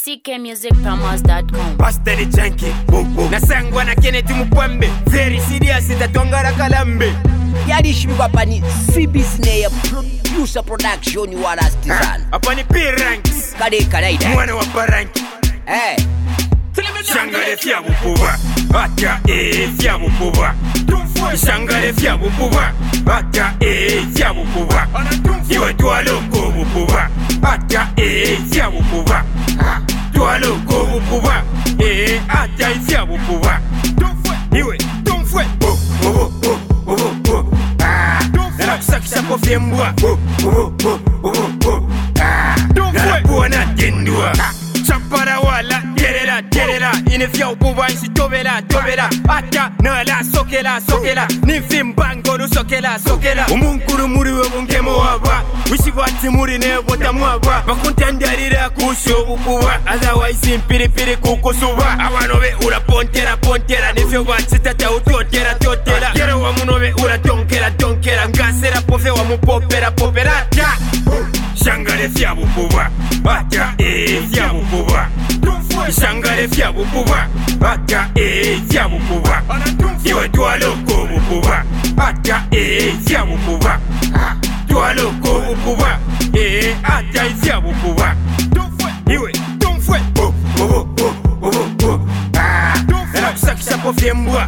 ckmusicpromos.com. Pastor the Junkie, nasangwa na Kennedy Mukwambe. Very serious, itatwangara kalambe. Yadishimikwa pani CBC producer production warastizana. Apani P-Ranks Kade kadaida. mwana wa Paranki. Shangale fya bukuba ata fya bukuba. Shangale fya bukuba ata fya bukuba. Iwe twaloko bukuba ata fya bukuba. Twaloko bukuba ata fya bukuba. Iwe tumfwe nakusakisha kofi embwa nalapuwana tendua champara wala terera inefya ukuba nsitobela ata nala sokela nifimbango sokela umunkuru muri we bungemo waba wishibati muri nebota mwaba bakuntandarira kusho ukuba otherwise impiripiri kukusuba abanobe urapontera nifyo batitata utotera kero wa munobe uratonkera ngasera pofe wa mupopera ata shangale fya bukuba ata fya bukuba. Shangale fya bukuba ata fya bukuba. Iwe twaloko bukuba ata fya bukuba. Twaloko bukuba ata fya bukuba. Iwe tumfwe nakusakisha kofi embwa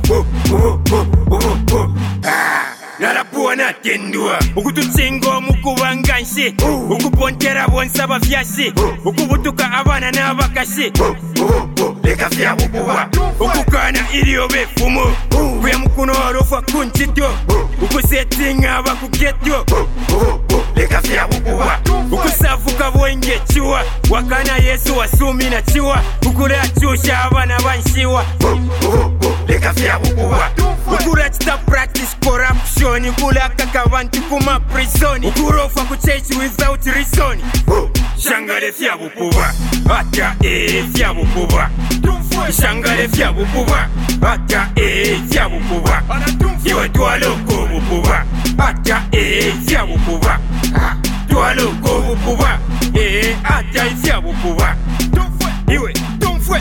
nalapuwana tendua ukututsinga omukuba nganshi ukupontera bonsaba fyashi ukubutuka abana n'abakashi leka fya bukuba ukukana iliyo befumo kuya mukuno orofa kuntito ukusetinga abakuketyo leka fya bukuba ukusafuka bwenge chiwa wakana Yesu wasumi na chiwa ukura chusha abana banshiwa leka fya bukuba ukura chita practice corruption ukula kaka bantu kuma prison ukurofa ku church without reason. Shangale fya bukuba ata fya bukuba. Shangale fya bukuba ata fya bukuba. Iwe twaloko bukuba ata fya bukuba. Twaloko bukuba ata fya bukuba. Iwe tumfwe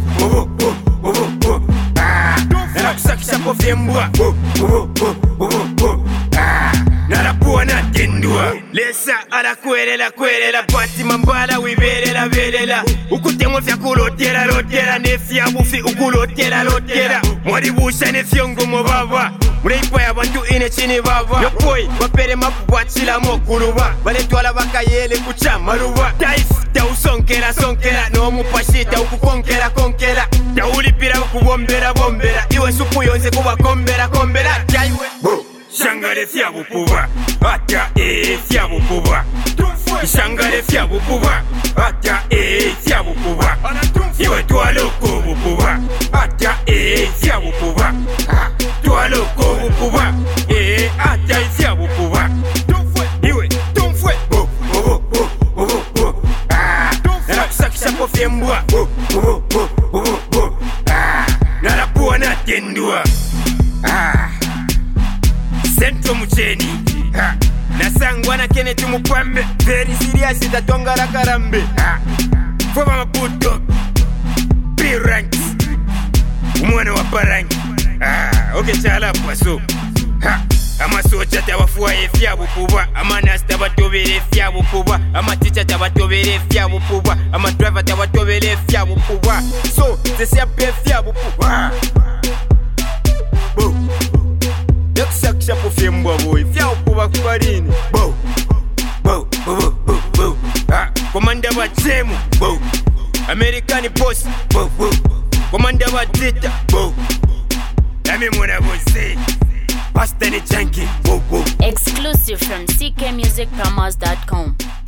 nakusakisha kofi embwa nalapuwana tendua lesa alakwerela pati mambala wiberela ukutemwa fya kulotera nefya bufi ukulotera mwaribusha nefyongo mobaba muleipa ya bantu ine chini baba yopoi wapere mapu bwachila mokuluba baletwala bakayele kucha maruba taif tausonkera no mupashita ukukonkera taulipira kubombera iwe supu yonze kuba kombera jaiwe. Shangale fya bukuba ata fya bukuba. Shangale fya bukuba ata fya bukuba. Iwe twaloko bukuba ata fya bukuba. Twaloko bukuba ata fya bukuba. Iwe tumfwe nakusakisha kofi embwa nalapuwana tendua Sento mucheni nasangwa na Kennedy Mukwambe. Very serious, itatwangara karambe Foma maputo P-Ranks mwana wa Paranki. Okay chala pwaso amasocha tabafuwa fya bukuba. Amanasi tabatobere fya bukuba. Amaticha tabatobere fya bukuba. Amadriver tabatobere fya bukuba. So sesiape fya bukuba yakusakisha kofi embwa boy fya bukuba kubalini komanda wa Jemu American Post komanda wa Tita nami mwana bose Pastor the Junkie. Exclusive from ckmusicpromos.com.